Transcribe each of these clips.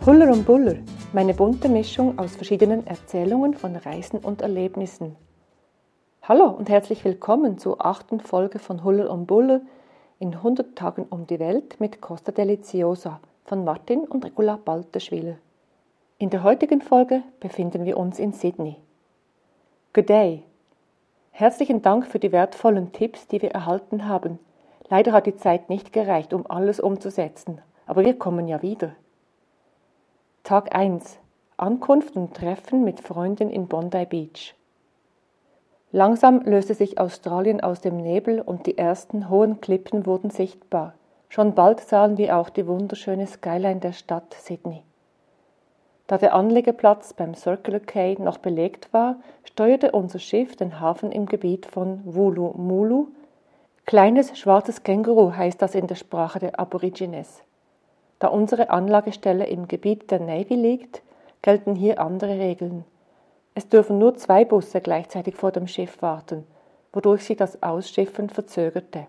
Huller und Buller, meine bunte Mischung aus verschiedenen Erzählungen von Reisen und Erlebnissen. Hallo und herzlich willkommen zur 8. Folge von Huller und Buller in 100 Tagen um die Welt mit Costa Deliciosa von Martin und Regula Balterschwiller. In der heutigen Folge befinden wir uns in Sydney. Good day! Herzlichen Dank für die wertvollen Tipps, die wir erhalten haben. Leider hat die Zeit nicht gereicht, um alles umzusetzen, aber wir kommen ja wieder. Tag 1. Ankunft und Treffen mit Freunden in Bondi Beach. Langsam löste sich Australien aus dem Nebel und die ersten hohen Klippen wurden sichtbar. Schon bald sahen wir auch die wunderschöne Skyline der Stadt Sydney. Da der Anlegeplatz beim Circular Quay noch belegt war, steuerte unser Schiff den Hafen im Gebiet von Woolloomooloo. Kleines schwarzes Känguru heißt das in der Sprache der Aborigines. Da unsere Anlagestelle im Gebiet der Navy liegt, gelten hier andere Regeln. Es dürfen nur 2 Busse gleichzeitig vor dem Schiff warten, wodurch sich das Ausschiffen verzögerte.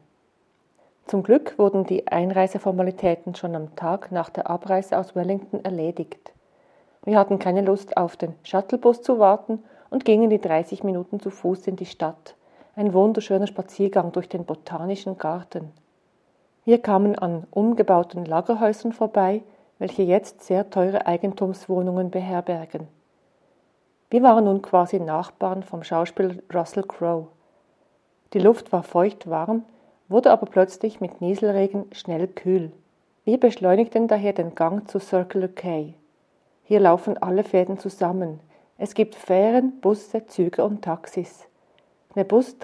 Zum Glück wurden die Einreiseformalitäten schon am Tag nach der Abreise aus Wellington erledigt. Wir hatten keine Lust auf den Shuttlebus zu warten und gingen die 30 Minuten zu Fuß in die Stadt. Ein wunderschöner Spaziergang durch den Botanischen Garten. Wir kamen an umgebauten Lagerhäusern vorbei, welche jetzt sehr teure Eigentumswohnungen beherbergen. Wir waren nun quasi Nachbarn vom Schauspieler Russell Crowe. Die Luft war feucht warm, wurde aber plötzlich mit Nieselregen schnell kühl. Wir beschleunigten daher den Gang zu Circular Quay. Hier laufen alle Fäden zusammen. Es gibt Fähren, Busse, Züge und Taxis. Der Bus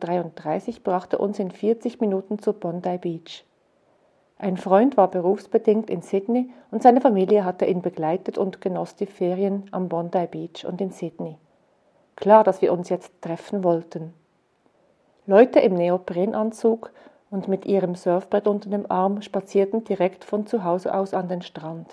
333 brachte uns in 40 Minuten zur Bondi Beach. Ein Freund war berufsbedingt in Sydney und seine Familie hatte ihn begleitet und genoss die Ferien am Bondi Beach und in Sydney. Klar, dass wir uns jetzt treffen wollten. Leute im Neoprenanzug und mit ihrem Surfbrett unter dem Arm spazierten direkt von zu Hause aus an den Strand.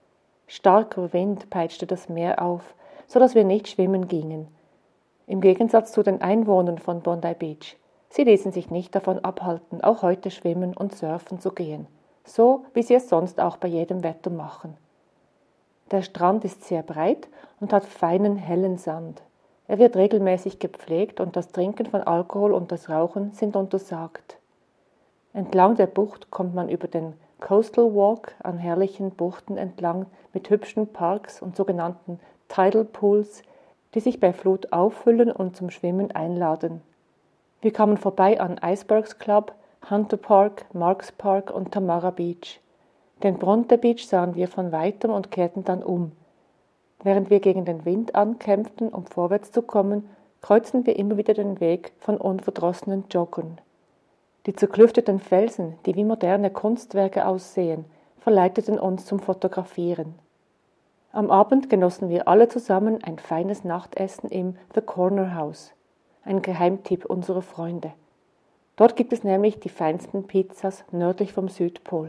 Starker Wind peitschte das Meer auf, so dass wir nicht schwimmen gingen. Im Gegensatz zu den Einwohnern von Bondi Beach. Sie ließen sich nicht davon abhalten, auch heute schwimmen und surfen zu gehen, so wie sie es sonst auch bei jedem Wetter machen. Der Strand ist sehr breit und hat feinen, hellen Sand. Er wird regelmäßig gepflegt und das Trinken von Alkohol und das Rauchen sind untersagt. Entlang der Bucht kommt man über den Coastal Walk an herrlichen Buchten entlang mit hübschen Parks und sogenannten Tidal Pools, die sich bei Flut auffüllen und zum Schwimmen einladen. Wir kamen vorbei an Icebergs Club, Hunter Park, Marks Park und Tamara Beach. Den Bronte Beach sahen wir von weitem und kehrten dann um. Während wir gegen den Wind ankämpften, um vorwärts zu kommen, kreuzten wir immer wieder den Weg von unverdrossenen Joggern. Die zerklüfteten Felsen, die wie moderne Kunstwerke aussehen, verleiteten uns zum Fotografieren. Am Abend genossen wir alle zusammen ein feines Nachtessen im The Corner House. Ein Geheimtipp unserer Freunde. Dort gibt es nämlich die feinsten Pizzas nördlich vom Südpol.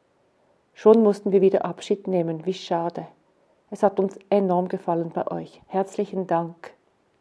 Schon mussten wir wieder Abschied nehmen, wie schade. Es hat uns enorm gefallen bei euch. Herzlichen Dank.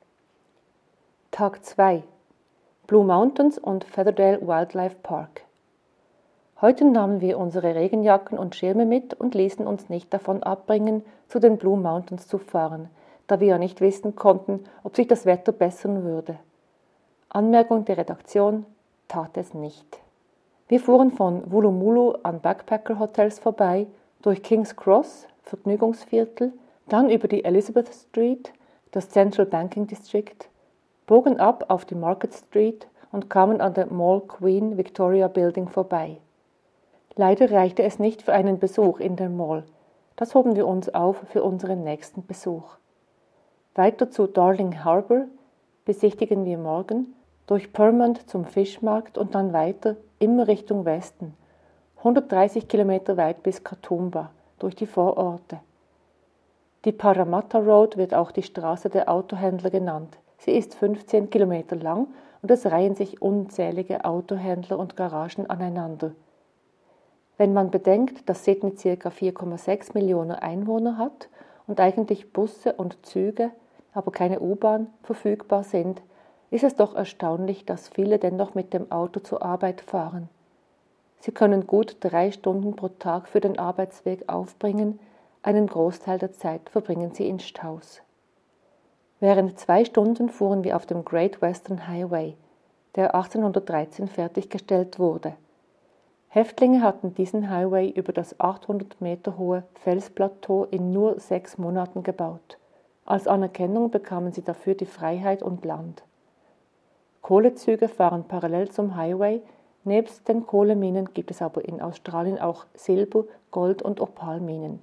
Tag 2. Blue Mountains und Featherdale Wildlife Park. Heute nahmen wir unsere Regenjacken und Schirme mit und ließen uns nicht davon abbringen, zu den Blue Mountains zu fahren, da wir ja nicht wissen konnten, ob sich das Wetter bessern würde. Anmerkung der Redaktion: tat es nicht. Wir fuhren von Woolloomooloo an Backpacker-Hotels vorbei, durch King's Cross, Vergnügungsviertel, dann über die Elizabeth Street, das Central Banking District, bogen ab auf die Market Street und kamen an der Mall Queen Victoria Building vorbei. Leider reichte es nicht für einen Besuch in der Mall. Das hoben wir uns auf für unseren nächsten Besuch. Weiter zu Darling Harbour besichtigen wir morgen, durch Pyrmont zum Fischmarkt und dann weiter, immer Richtung Westen, 130 Kilometer weit bis Katoomba, durch die Vororte. Die Parramatta Road wird auch die Straße der Autohändler genannt. Sie ist 15 Kilometer lang und es reihen sich unzählige Autohändler und Garagen aneinander. Wenn man bedenkt, dass Sydney ca. 4,6 Millionen Einwohner hat und eigentlich Busse und Züge, aber keine U-Bahn verfügbar sind, ist es doch erstaunlich, dass viele dennoch mit dem Auto zur Arbeit fahren. Sie können gut 3 Stunden pro Tag für den Arbeitsweg aufbringen, Einen Großteil der Zeit verbringen sie in Staus. Während 2 Stunden fuhren wir auf dem Great Western Highway, der 1813 fertiggestellt wurde. Häftlinge hatten diesen Highway über das 800 Meter hohe Felsplateau in nur 6 Monaten gebaut. Als Anerkennung bekamen sie dafür die Freiheit und Land. Kohlezüge fahren parallel zum Highway, nebst den Kohleminen gibt es aber in Australien auch Silber-, Gold- und Opalminen.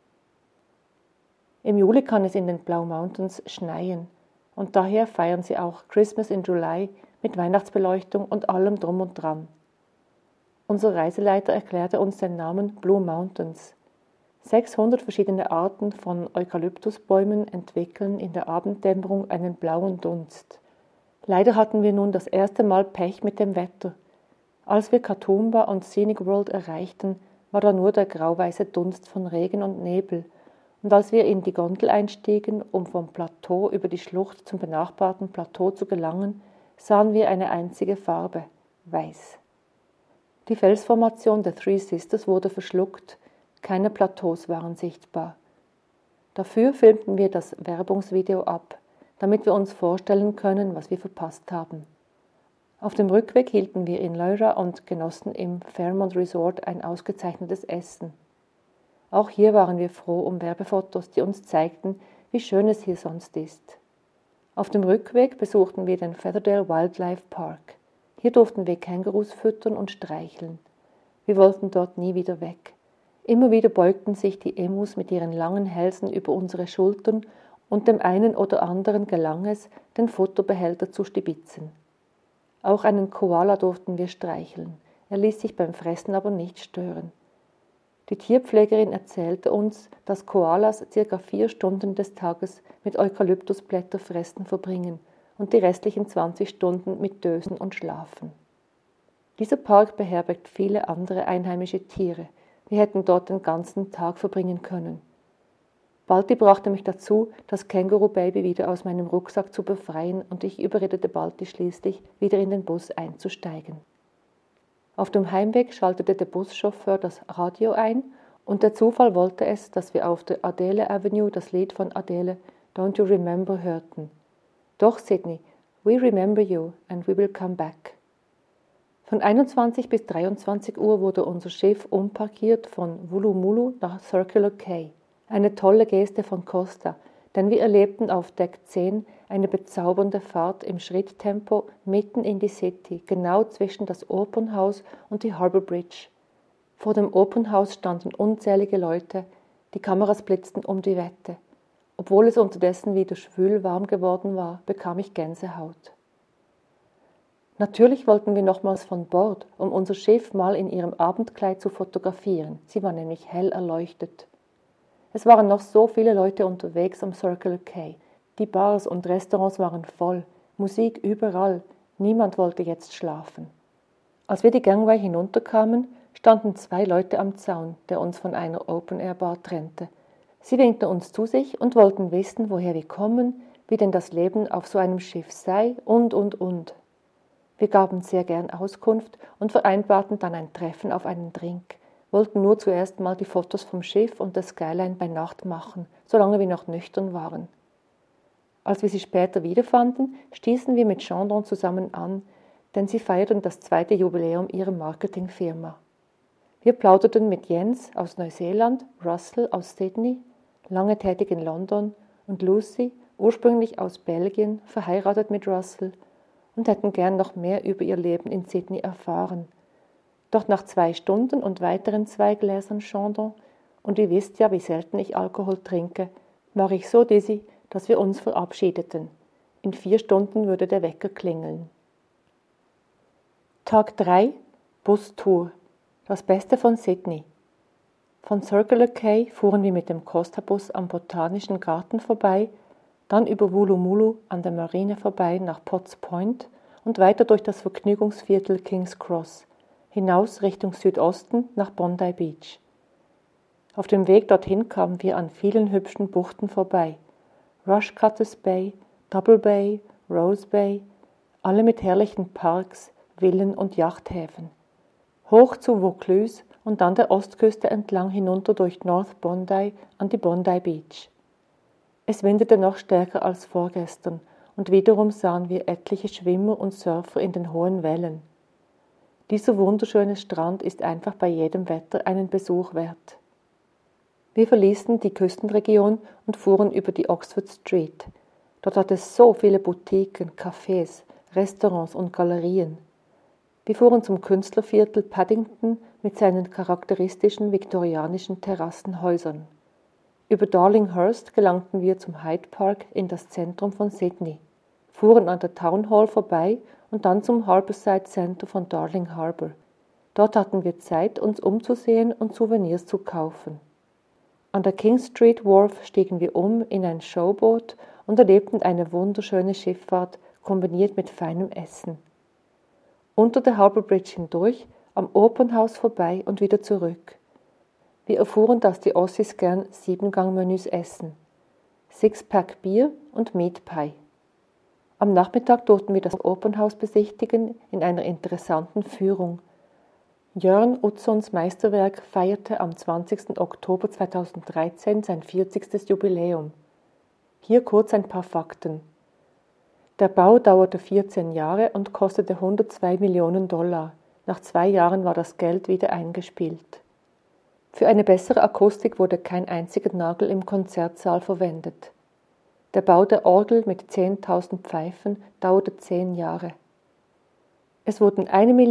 Im Juli kann es in den Blue Mountains schneien und daher feiern sie auch Christmas in July mit Weihnachtsbeleuchtung und allem drum und dran. Unser Reiseleiter erklärte uns den Namen Blue Mountains. 600 verschiedene Arten von Eukalyptusbäumen entwickeln in der Abenddämmerung einen blauen Dunst. Leider hatten wir nun das erste Mal Pech mit dem Wetter. Als wir Katoomba und Scenic World erreichten, war da nur der grauweiße Dunst von Regen und Nebel. Und als wir in die Gondel einstiegen, um vom Plateau über die Schlucht zum benachbarten Plateau zu gelangen, sahen wir eine einzige Farbe, weiß. Die Felsformation der Three Sisters wurde verschluckt, keine Plateaus waren sichtbar. Dafür filmten wir das Werbungsvideo ab, damit wir uns vorstellen können, was wir verpasst haben. Auf dem Rückweg hielten wir in Leura und genossen im Fairmont Resort ein ausgezeichnetes Essen. Auch hier waren wir froh um Werbefotos, die uns zeigten, wie schön es hier sonst ist. Auf dem Rückweg besuchten wir den Featherdale Wildlife Park. Hier durften wir Kängurus füttern und streicheln. Wir wollten dort nie wieder weg. Immer wieder beugten sich die Emus mit ihren langen Hälsen über unsere Schultern und dem einen oder anderen gelang es, den Futterbehälter zu stibitzen. Auch einen Koala durften wir streicheln. Er ließ sich beim Fressen aber nicht stören. Die Tierpflegerin erzählte uns, dass Koalas ca. 4 Stunden des Tages mit Eukalyptusblätterfressen verbringen und die restlichen 20 Stunden mit Dösen und Schlafen. Dieser Park beherbergt viele andere einheimische Tiere. Wir hätten dort den ganzen Tag verbringen können. Balti brachte mich dazu, das Känguru-Baby wieder aus meinem Rucksack zu befreien und ich überredete Balti schließlich, wieder in den Bus einzusteigen. Auf dem Heimweg schaltete der Buschauffeur das Radio ein und der Zufall wollte es, dass wir auf der Adele Avenue das Lied von Adele Don't You Remember hörten. Doch, Sydney, we remember you and we will come back. Von 21 bis 23 Uhr wurde unser Schiff umparkiert von Woolloomooloo nach Circular Quay. Eine tolle Geste von Costa, denn wir erlebten auf Deck 10 eine bezaubernde Fahrt im Schritttempo mitten in die City, genau zwischen das Opernhaus und die Harbour Bridge. Vor dem Opernhaus standen unzählige Leute, die Kameras blitzten um die Wette. Obwohl es unterdessen wieder schwül warm geworden war, bekam ich Gänsehaut. Natürlich wollten wir nochmals von Bord, um unser Schiff mal in ihrem Abendkleid zu fotografieren. Sie war nämlich hell erleuchtet. Es waren noch so viele Leute unterwegs am Circular Quay. Die Bars und Restaurants waren voll, Musik überall, niemand wollte jetzt schlafen. Als wir die Gangway hinunterkamen, standen 2 Leute am Zaun, der uns von einer Open-Air-Bar trennte. Sie winkten uns zu sich und wollten wissen, woher wir kommen, wie denn das Leben auf so einem Schiff sei und. Wir gaben sehr gern Auskunft und vereinbarten dann ein Treffen auf einen Drink, wollten nur zuerst mal die Fotos vom Schiff und der Skyline bei Nacht machen, solange wir noch nüchtern waren. Als wir sie später wiederfanden, stießen wir mit Chandon zusammen an, denn sie feierten das 2. Jubiläum ihrer Marketingfirma. Wir plauderten mit Jens aus Neuseeland, Russell aus Sydney, lange tätig in London, und Lucy, ursprünglich aus Belgien, verheiratet mit Russell, und hätten gern noch mehr über ihr Leben in Sydney erfahren. Doch nach 2 Stunden und weiteren 2 Gläsern Chandon, und ihr wisst ja, wie selten ich Alkohol trinke, war ich so dizzy, dass wir uns verabschiedeten. In 4 Stunden würde der Wecker klingeln. Tag 3, Bustour. Das Beste von Sydney. Von Circular Quay fuhren wir mit dem Costa-Bus am Botanischen Garten vorbei, dann über Woolloomooloo an der Marine vorbei nach Potts Point und weiter durch das Vergnügungsviertel King's Cross, hinaus Richtung Südosten nach Bondi Beach. Auf dem Weg dorthin kamen wir an vielen hübschen Buchten vorbei. Rushcutters Bay, Double Bay, Rose Bay, alle mit herrlichen Parks, Villen und Yachthäfen. hoch zu Vaucluse und dann der Ostküste entlang hinunter durch North Bondi an die Bondi Beach. Es windete noch stärker als vorgestern und wiederum sahen wir etliche Schwimmer und Surfer in den hohen Wellen. Dieser wunderschöne Strand ist einfach bei jedem Wetter einen Besuch wert. Wir verließen die Küstenregion und fuhren über die Oxford Street. Dort hat es so viele Boutiquen, Cafés, Restaurants und Galerien. Wir fuhren zum Künstlerviertel Paddington mit seinen charakteristischen viktorianischen Terrassenhäusern. Über Darlinghurst gelangten wir zum Hyde Park in das Zentrum von Sydney, fuhren an der Town Hall vorbei und dann zum Harbourside Center von Darling Harbour. Dort hatten wir Zeit, uns umzusehen und Souvenirs zu kaufen. An der King Street Wharf stiegen wir um in ein Showboat und erlebten eine wunderschöne Schifffahrt, kombiniert mit feinem Essen. Unter der Harbour Bridge hindurch, am Opernhaus vorbei und wieder zurück. Wir erfuhren, dass die Aussies gern 7-Gang-Menüs essen. 6-Pack Bier und Meat Pie. Am Nachmittag durften wir das Opernhaus besichtigen in einer interessanten Führung. Jörn Utzons Meisterwerk feierte am 20. Oktober 2013 sein 40. Jubiläum. Hier kurz ein paar Fakten. Der Bau dauerte 14 Jahre und kostete $102 Millionen. Nach 2 Jahren war das Geld wieder eingespielt. Für eine bessere Akustik wurde kein einziger Nagel im Konzertsaal verwendet. Der Bau der Orgel mit 10.000 Pfeifen dauerte 10 Jahre. Es wurden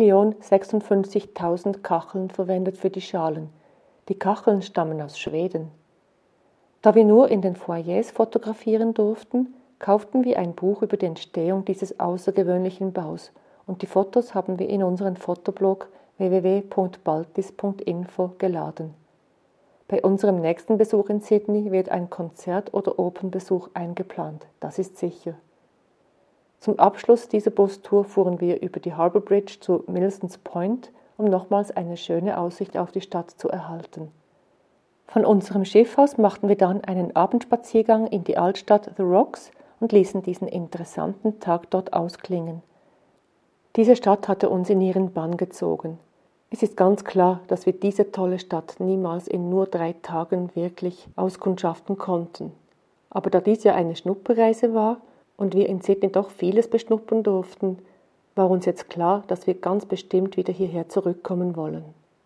1.056.000 Kacheln verwendet für die Schalen. Die Kacheln stammen aus Schweden. Da wir nur in den Foyers fotografieren durften, kauften wir ein Buch über die Entstehung dieses außergewöhnlichen Baus und die Fotos haben wir in unseren Fotoblog www.baltis.info geladen. Bei unserem nächsten Besuch in Sydney wird ein Konzert- oder Opernbesuch eingeplant, das ist sicher. Zum Abschluss dieser Bustour fuhren wir über die Harbour Bridge zu Milsons Point, um nochmals eine schöne Aussicht auf die Stadt zu erhalten. Von unserem Schiff aus machten wir dann einen Abendspaziergang in die Altstadt The Rocks und ließen diesen interessanten Tag dort ausklingen. Diese Stadt hatte uns in ihren Bann gezogen. Es ist ganz klar, dass wir diese tolle Stadt niemals in nur 3 Tagen wirklich auskundschaften konnten. Aber da dies ja eine Schnupperreise war und wir in Sydney doch vieles beschnuppern durften, war uns jetzt klar, dass wir ganz bestimmt wieder hierher zurückkommen wollen.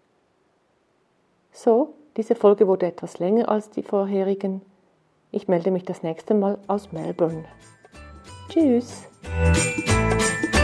So, diese Folge wurde etwas länger als die vorherigen. Ich melde mich das nächste Mal aus Melbourne. Tschüss!